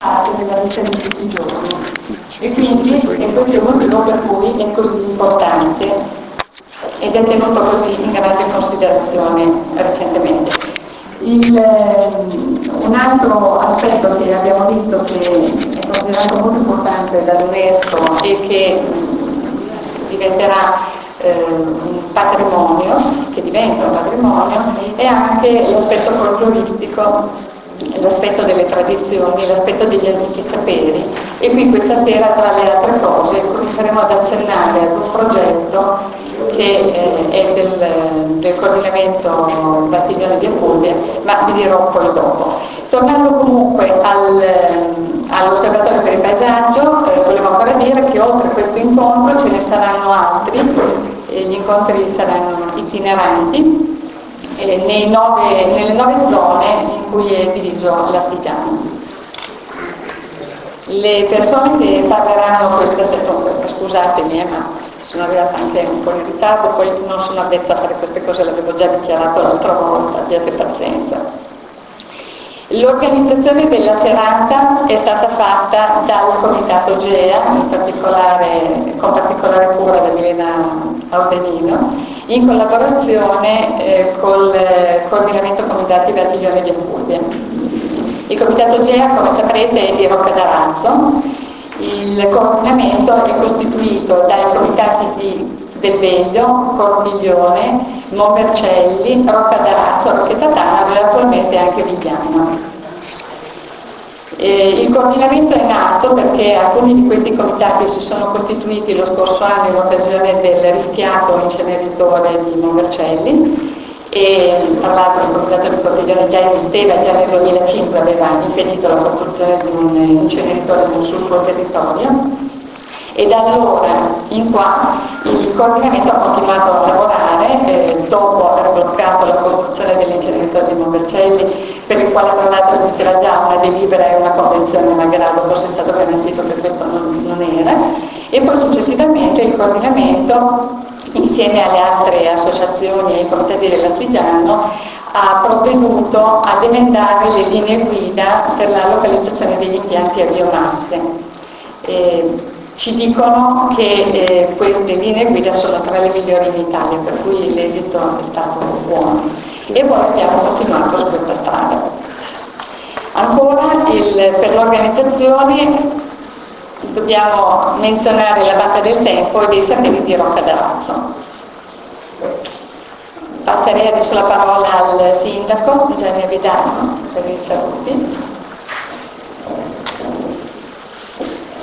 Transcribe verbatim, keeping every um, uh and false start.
nella vita di tutti i giorni. E quindi e questo è il motivo per cui è così importante ed è tenuto così in grande considerazione recentemente. Il, un altro aspetto che abbiamo visto che è considerato molto importante dall'UNESCO e che diventerà eh, un patrimonio, che diventa un patrimonio, è anche l'aspetto folcloristico, l'aspetto delle tradizioni, l'aspetto degli antichi saperi. E qui questa sera, tra le altre cose, cominceremo ad accennare ad un progetto che eh, è del, del coordinamento Bastiglione di Apulvia, ma vi dirò poi dopo. Tornando comunque al, all'osservatorio per il paesaggio, eh, volevo ancora dire che oltre a questo incontro ce ne saranno altri, e gli incontri saranno itineranti eh, nei nove, nelle nove zone in cui è diviso l'Astigiano. Le persone che parleranno questa sera, scusatemi, eh, ma sono arrivata anche un po' in ritardo, poi non sono avvezza a fare queste cose, l'avevo già dichiarato l'altra volta, abbiate pazienza. L'organizzazione della serata è stata fatta dal Comitato GEA, in particolare, con particolare cura da Milena Audenino, in collaborazione eh, col eh, Coordinamento Comitati Bastiglione di Apulvia. Il Comitato GEA, come saprete, è di Rocca d'Arazzo. Il coordinamento è costituito dai comitati di Del Veglio, Cordiglione, Monvercelli, Rocca d'Arazzo, Rocchetta Tanaro e attualmente anche Vigliano. Eh, il coordinamento è nato perché alcuni di questi comitati si sono costituiti lo scorso anno in occasione del rischiato inceneritore di Monvercelli, e tra l'altro il comitato di Cordiglione già esisteva, già nel duemilacinque aveva impedito la costruzione di un inceneritore sul suo territorio, e da allora in qua il coordinamento ha continuato a lavorare eh, dopo aver bloccato la costruzione dell'inceneritore di Monvercelli, per il quale tra l'altro esisteva già una delibera e una convenzione, malgrado fosse stato garantito che questo non, non era, e poi successivamente il coordinamento, insieme alle altre associazioni e ai comitati dell'Astigiano, ha provveduto ad emendare le linee guida per la localizzazione degli impianti a biomasse. Eh, ci dicono che eh, queste linee guida sono tra le migliori in Italia, per cui l'esito è stato buono, e poi abbiamo continuato su questa strada. Ancora il, per l'organizzazione dobbiamo menzionare la Banca del Tempo e dei Saperi di Rocca d'Arazzo. Passerei adesso la parola al sindaco Gianni Abidano per i saluti.